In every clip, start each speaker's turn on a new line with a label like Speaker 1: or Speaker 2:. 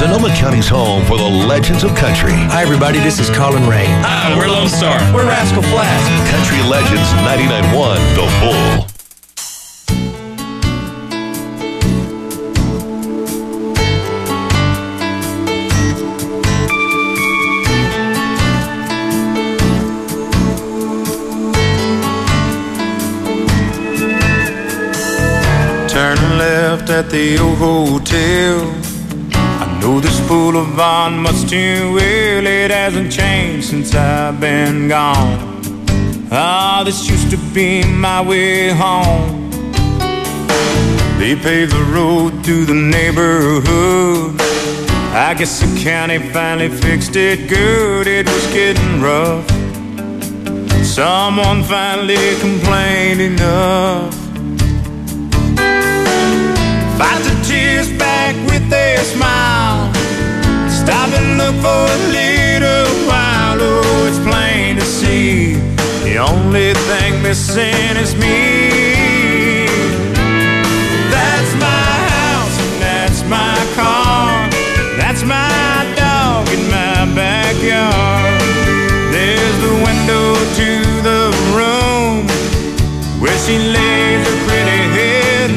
Speaker 1: Sonoma County's home for the legends of country.
Speaker 2: Hi, everybody. This is Colin Ray.
Speaker 3: Hi, we're Lone Star.
Speaker 2: We're Rascal Flatts.
Speaker 1: Country Legends 99.1 The Bull.
Speaker 4: Turn left at the old hotel. I know this boulevard much too well. It hasn't changed since I've been gone. Ah, this used to be my way home. They paved the road through the neighborhood. I guess the county finally fixed it good. It was getting rough. Someone finally complained enough. Fight the tears back with a smile. Stop and look for a little while. Oh, it's plain to see the only thing missing is me. That's my house and that's my car. That's my dog in my backyard. There's the window to the room where she lays her pretty head.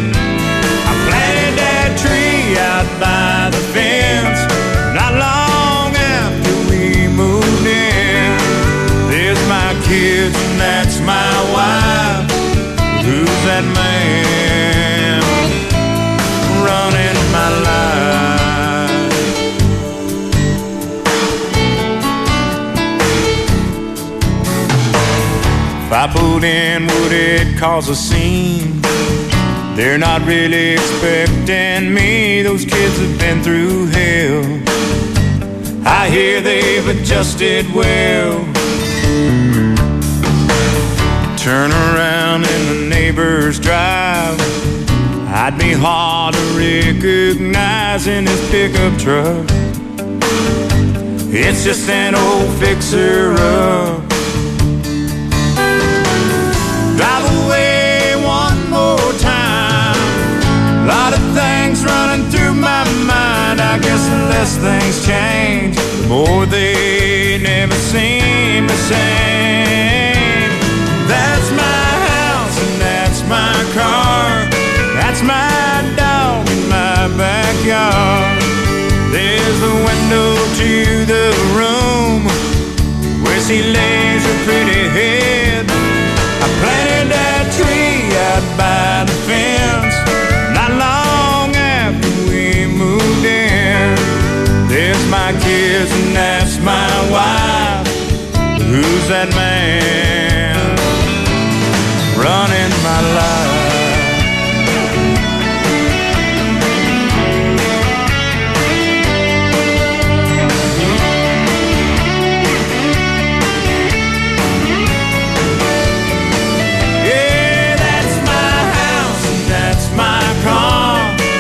Speaker 4: Out by the fence, not long after we moved in. There's my kids and that's my wife. Who's that man running my life? If I pulled in, would it cause a scene? They're not really expecting me. Those kids have been through hell. I hear they've adjusted well. Turn around in the neighbor's drive. I'd be hard to recognize in his pickup truck. It's just an old fixer-up. Drive away one more time. A lot of things running through my mind. I guess the less things change, the more they never seem the same. That's my house and that's my car. That's my dog in my backyard. There's the window to the room where she lays her pretty head. I planted that tree out by the fence. Long after we moved in. There's my kids and that's my wife. Who's that man running my life? Yeah, that's my house and that's my car.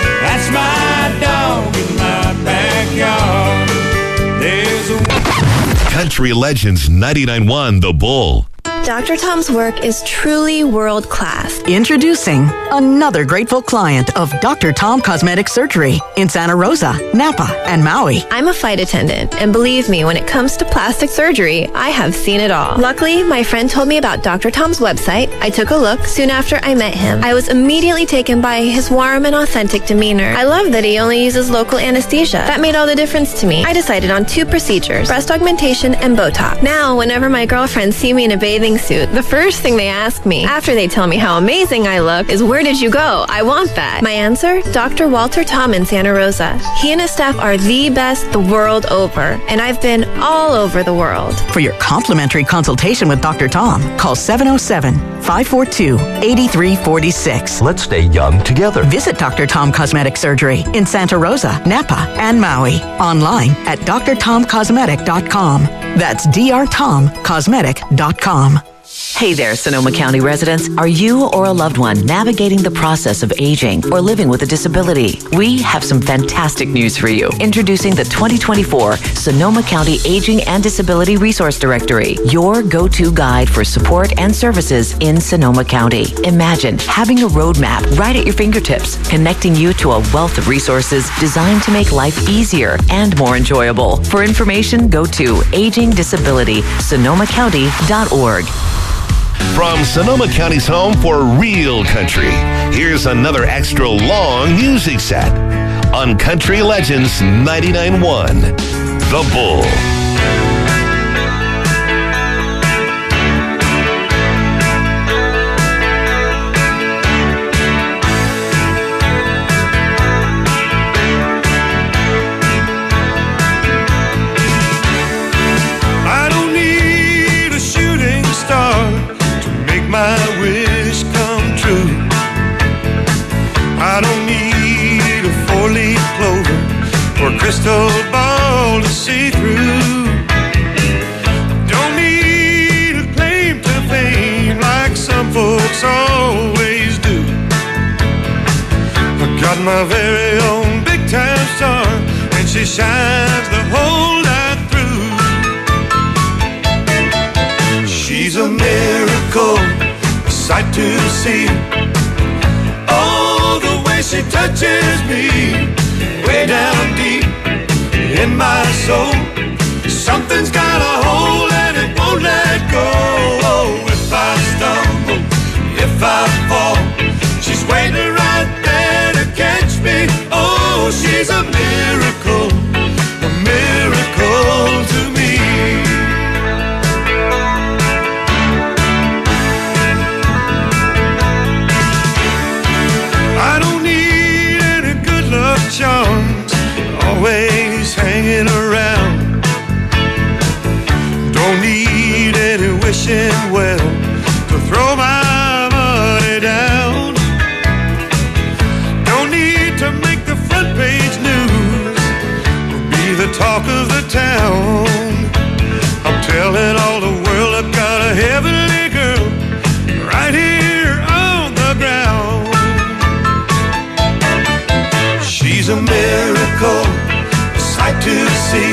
Speaker 1: Country Legends 99.1 The Bull.
Speaker 5: Dr. Tom's work is truly world-class.
Speaker 6: Introducing another grateful client of Dr. Tom Cosmetic Surgery in Santa Rosa, Napa, and Maui.
Speaker 5: I'm a flight attendant, and believe me, when it comes to plastic surgery, I have seen it all. Luckily, my friend told me about Dr. Tom's website. I took a look soon after I met him. I was immediately taken by his warm and authentic demeanor. I love that he only uses local anesthesia. That made all the difference to me. I decided on 2 procedures, breast augmentation and Botox. Now, whenever my girlfriends see me in a bathing suit, the first thing they ask me, after they tell me how amazing I look, is where did you go? I want that. My answer? Dr. Walter Tom in Santa Rosa. He and his staff are the best the world over, and I've been all over the world.
Speaker 6: For your complimentary consultation with Dr. Tom, call 707-542-8346.
Speaker 1: Let's stay young together.
Speaker 6: Visit Dr. Tom Cosmetic Surgery in Santa Rosa, Napa, and Maui. Online at drtomcosmetic.com. That's drtomcosmetic.com. Hey there, Sonoma County residents. Are you or a loved one navigating the process of aging or living with a disability? We have some fantastic news for you. Introducing the 2024 Sonoma County Aging and Disability Resource Directory, your go-to guide for support and services in Sonoma County. Imagine having a roadmap right at your fingertips, connecting you to a wealth of resources designed to make life easier and more enjoyable. For information, go to agingdisabilitysonomacounty.org.
Speaker 1: From Sonoma County's home for real country, here's another extra long music set on Country Legends 99.1, The Bull.
Speaker 4: My wish come true. I don't need a four-leaf clover or a crystal ball to see through. Don't need a claim to fame like some folks always do. I got my very own big-time star, and she shines the whole night through. She's a miracle, a sight to see. Oh, the way she touches me, way down deep in my soul. Something's got a hold and it won't let go. Oh, if I stumble, if I fall, she's waiting right there to catch me. Oh, she's a miracle to me. Charms always hanging around. Don't need any wishing well to throw my money down. Don't need to make the front page news or be the talk of the town. I'm telling all the world I've got a heavenly girl right here on the ground. She's a miracle, a sight to see.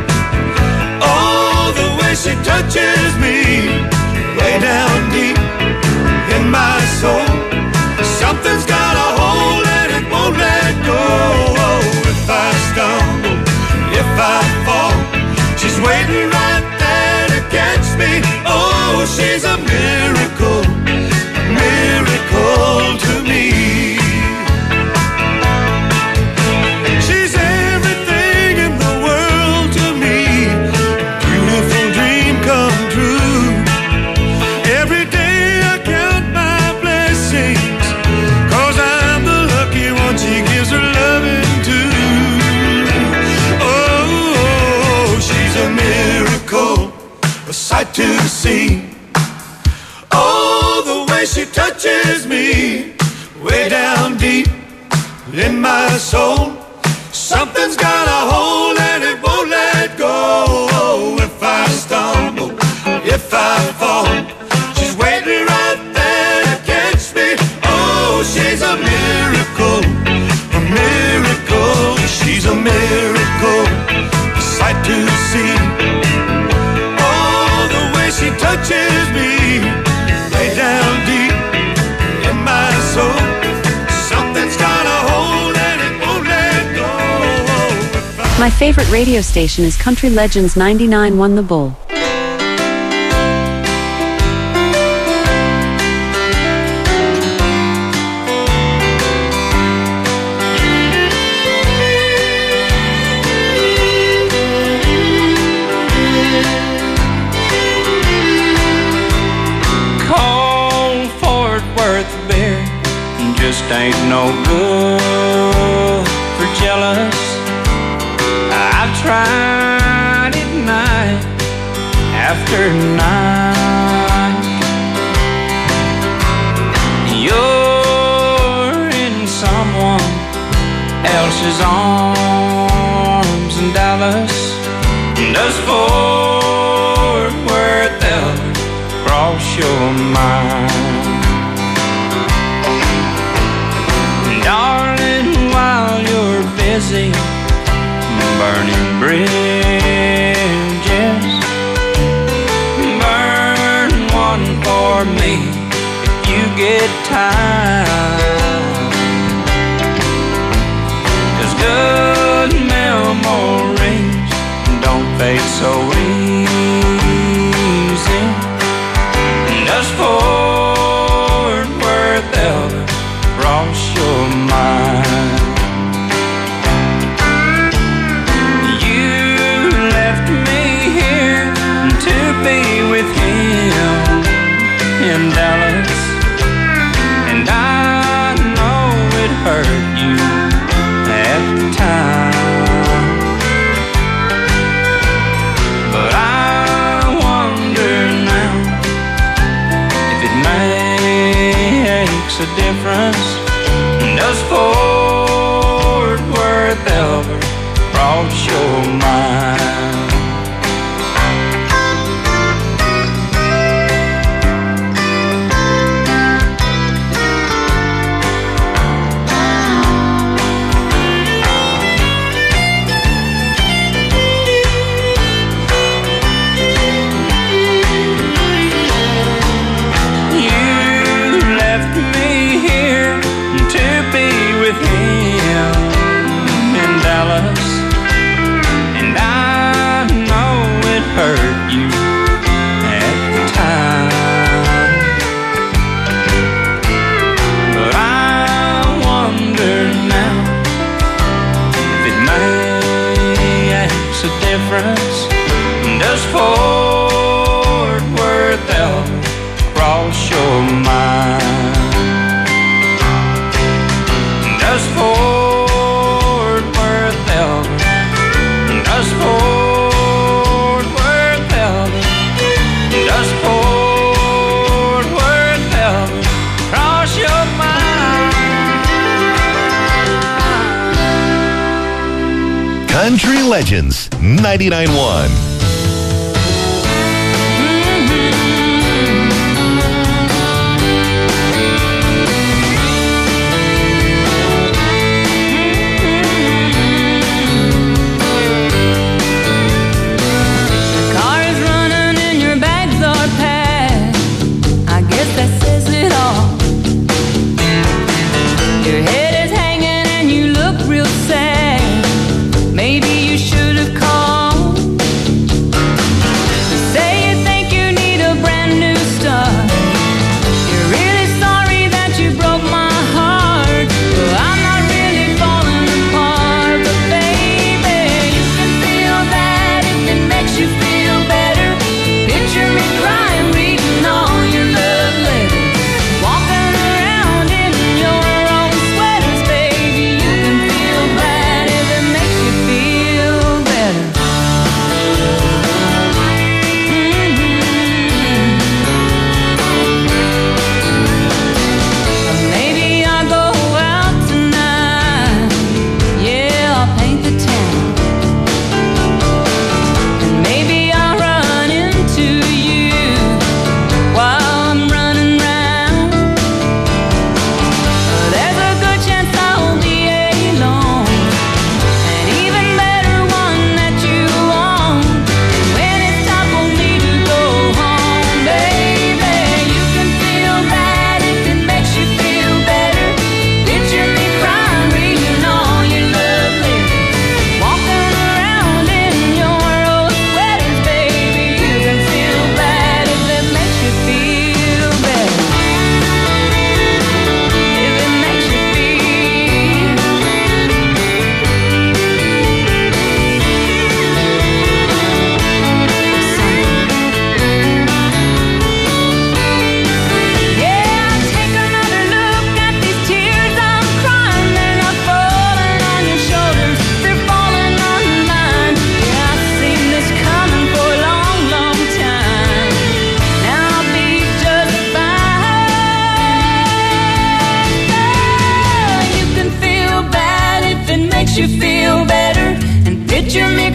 Speaker 4: Oh, the way she touches me, way down deep in my soul. Something's got a hold and it won't let go. Oh, if I stumble, if I fall, she's waiting right there to catch me. Oh, she's a miracle to me. Sight to see. Oh, the way she touches me, way down deep in my soul. Something's got a hold and it won't let go. Oh, if I stumble, if I fall, she's waiting right there to catch me. Oh, she's a miracle, she's a miracle, a sight to see. She touches me way down deep in my soul. Something's got a hold and it won't let go.
Speaker 3: My favorite radio station is Country Legends 99.1 The Bull.
Speaker 7: Just ain't no good for jealous. I've tried it night after night. You're in someone else's arms in Dallas. Does Fort Worth ever cross your mind. Darling, while you're busy burning bridges, burn one for me if you get time. 'Cause good memories don't fade so easy. Just Fort Worth ever cross your mind. You left me here to be with him in Dallas, and I know it hurt you at the time, but I wonder now if it makes a difference. Does Fort Worth ever cross your mind? Hurt you at the time, but I wonder now if it makes a difference. Does Fort Worth ever cross your mind? Does Fort Worth ever? Does Fort Does Fort Worth ever cross your mind?
Speaker 1: Country Legends 99.1.
Speaker 8: Maybe you should have called.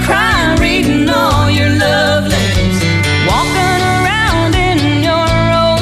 Speaker 9: crying, reading all your love letters, walking around in your old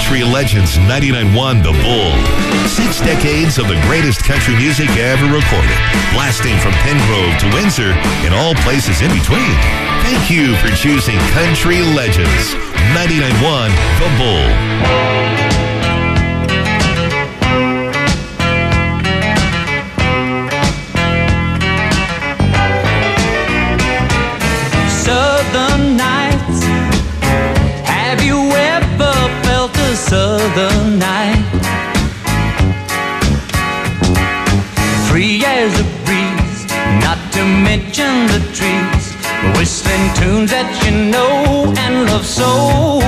Speaker 1: Country Legends 99.1 The Bull. 6 decades of the greatest country music ever recorded, blasting from Pengrove to Windsor and all places in between. Thank you for choosing Country Legends 99.1 The Bull.
Speaker 8: Southern nights. Have you ever felt a southern night? Free as a breeze, not to mention the trees, whistling tunes that you know and love so.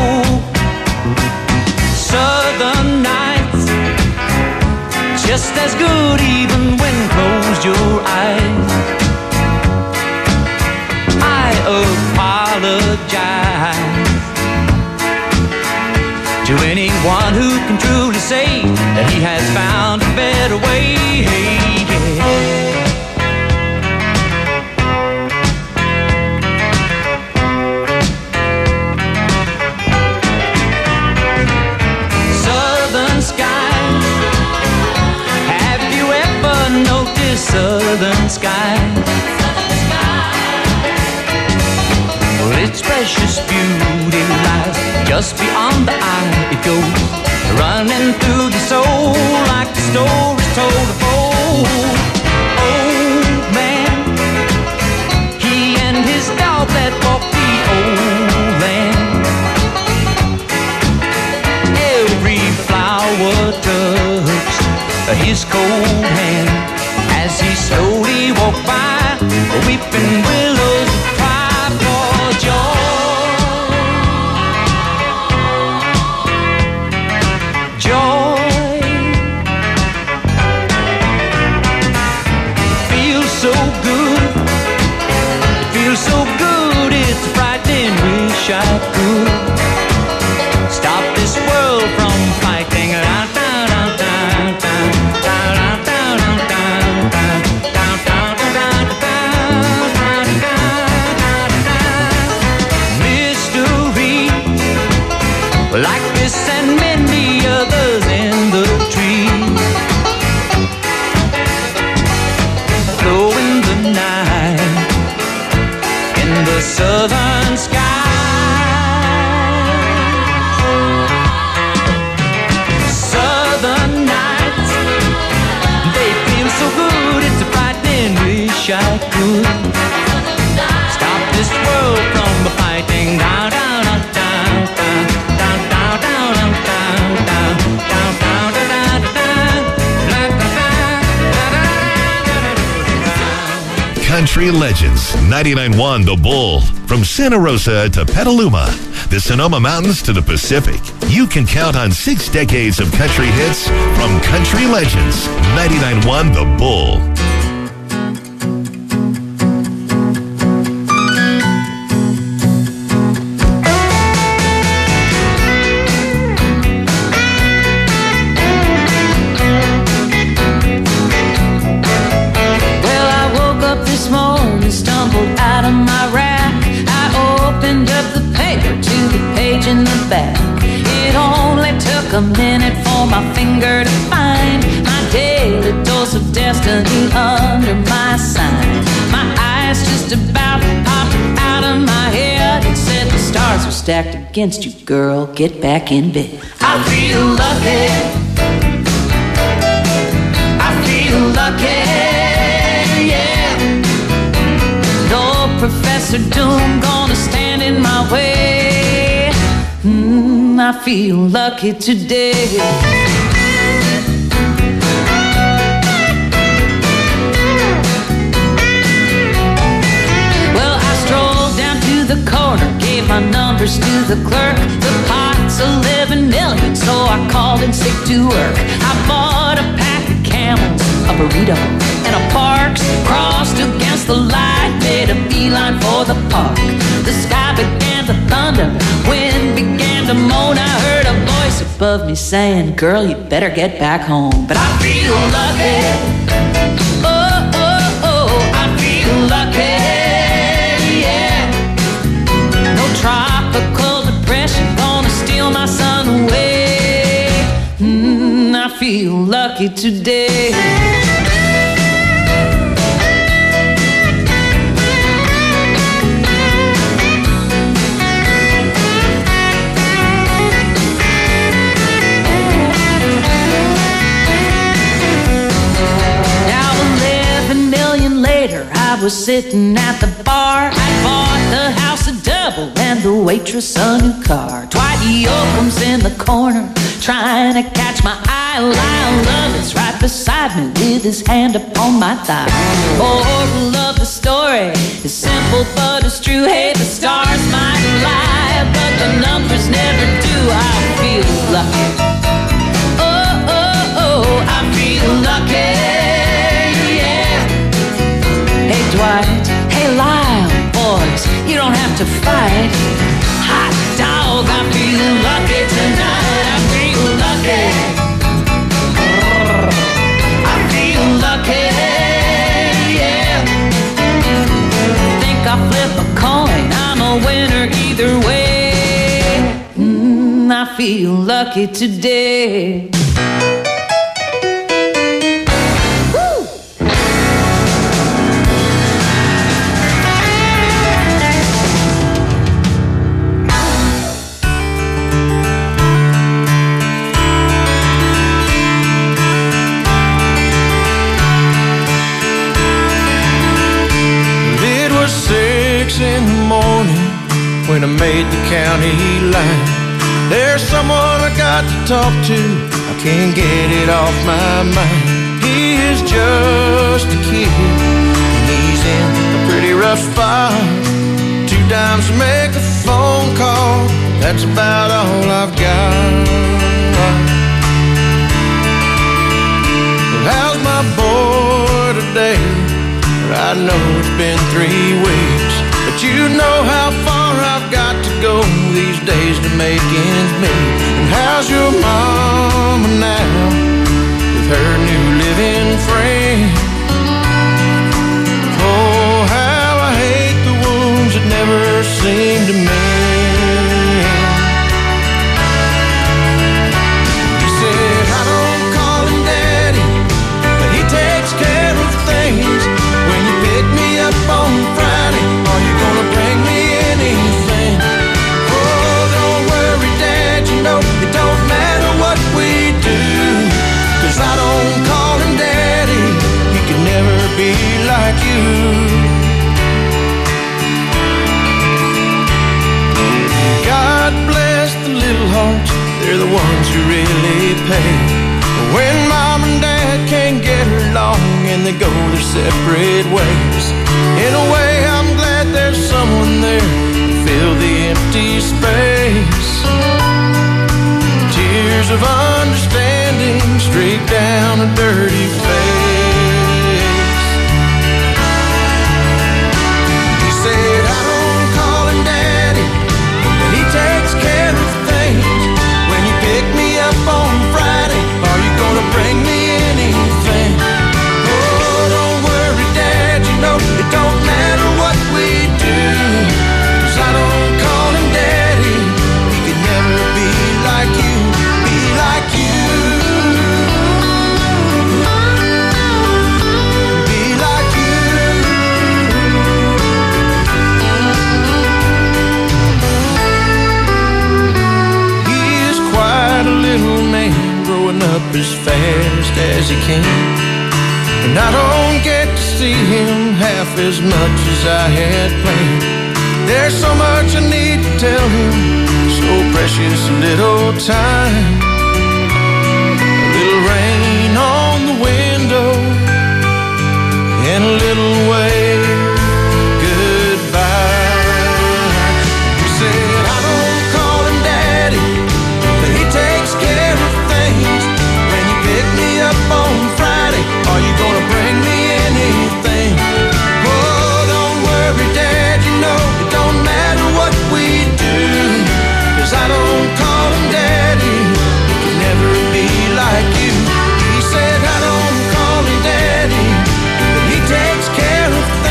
Speaker 8: Southern nights, just as good even when closed your eyes. I apologize to anyone who can truly say that he has found a better way. Southern skies, have you ever noticed southern skies? Its precious beauty lies just beyond the eye. It goes running through the soul like the stories told of old. Old man, he and his dog that walked the old land. Every flower touched his cold hand as he slowly walked by, weeping willows cry for joy. So good, it's frightening, wish I could stop this world from fighting. Mystery, like this and many others in the trees, flow in the night, the southern sky. Southern nights, they feel so good, it's a frightening wish I could stop this world from fighting. Down, down, down, down, down, down, down, down, down, down, down, down, down.
Speaker 1: Country Legends 99.1 The Bull. From Santa Rosa to Petaluma, the Sonoma Mountains to the Pacific, you can count on 6 decades of country hits from Country Legends 99.1 The Bull.
Speaker 8: Well, I woke up this morning, stumbled out of my rack. Opened up the paper to the page in the back. It only took a minute for my finger to find my daily dose of destiny under my sign. My eyes just about popped out of my head and said the stars are stacked against you, girl, get back in bed. I feel lucky, I feel lucky, yeah. No Professor Doom gonna stand in my way. I feel lucky today. Well, I strolled down to the corner, gave my numbers to the clerk. The pot's 11 million, so I called in sick to work. I bought a pack of Camels, a burrito, and a Parks. Crossed against the light, made a beeline for the park. The sky began to thunder, wind began to moan. I heard a voice above me saying, girl, you better get back home. But I feel lucky, oh, oh, oh, I feel lucky, yeah. No tropical depression gonna steal my sun away. feel lucky today. I was sitting at the bar. I bought the house a double and the waitress a new car. Dwight Yoakam's in the corner trying to catch my eye. Lyle Lovett's right beside me with his hand upon my thigh. Moral of the story is simple but it's true. Hey, the stars might lie, but the numbers never do. I feel lucky. Oh, oh, oh, I feel lucky. Hey Dwight, hey Lyle, boys, you don't have to fight. Hot dog, I feel lucky tonight. I feel lucky. I feel lucky, yeah. Think I'll flip a coin, I'm a winner either way. I feel lucky today.
Speaker 9: In the morning when I made the county line, there's someone I got to talk to. I can't get it off my mind. He is just a kid and he's in a pretty rough spot. 2 times to make a phone call, that's about all I've got. Well, how's my boy today? I know it's been 3 weeks, but you know how far I've got to go these days to make ends meet. And how's your mama now with her new living friend? Oh, how I hate the wounds that never seem to mend. He said, I don't call him daddy, but he takes care of things. When you pick me up on Friday, are you gonna bring me anything? Oh, don't worry, Dad, you know it don't matter what we do, 'cause I don't call him Daddy, he can never be like you. God bless the little hearts, they're the ones who really pay. When Mom and Dad can't get along and they go their separate ways, in a way I'm glad there's someone there to fill the empty space. Tears of understanding streak down a dirty face. He said, I don't call him Daddy, but he takes care of things. When you pick me up on Friday, are you gonna bring me anything? Oh, don't worry, Dad, you know it don't matter what we do, 'cause I don't call him Daddy, he can never be like you, be like you. Be like you. He is quite a little man, growing up as fast as he can, and I don't get to see him half as much as I had planned. There's so much I need to tell him, so precious little time. A little rain on the window and a little wave goodbye. He said, I don't call him Daddy, but he takes care of things. When you pick me up on Friday, are you gonna bring me anything? Oh, don't worry, Dad, you know it don't matter what we do, 'cause I don't call him Daddy, he can never be like you. He said, I don't call him Daddy, but he takes care of things.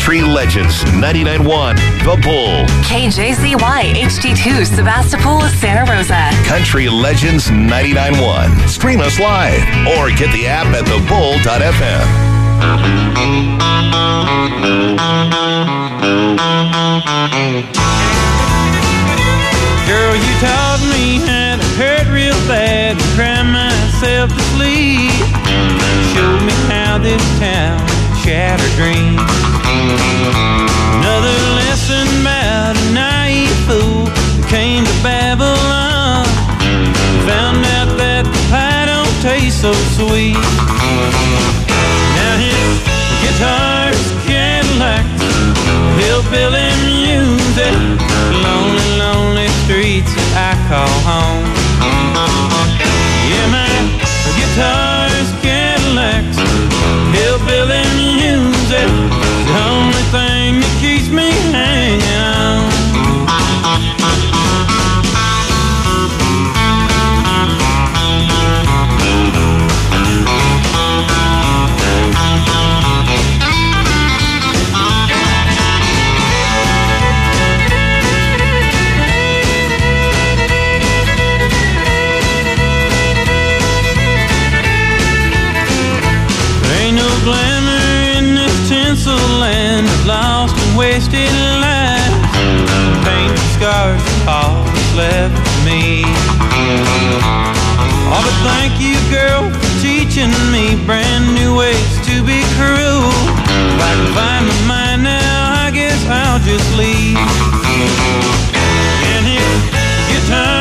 Speaker 1: Country Legends 99.1 The Bull.
Speaker 10: KJZY HD2 Sebastopol, Santa Rosa.
Speaker 1: Country Legends 99.1. Stream us live or get the app at thebull.fm.
Speaker 11: Girl, you taught me how to hurt real bad and cry myself to sleep. Showed me how this town shattered dreams. Another lesson about a naive fool who came to Babylon. Found out that the pie don't taste so sweet. Now his guitar's Cadillacs, hillbilly music, lonely, lonely streets that I call home. Yeah, my guitar's Cadillacs, hillbilly music, the only thing that keeps me hanging on. Glamour in this tinsel land of lost and wasted lives. Painted scars and all that's left of me. Oh, but thank you, girl, for teaching me brand new ways to be cruel. If I can find my mind now, I guess I'll just leave. And if guitar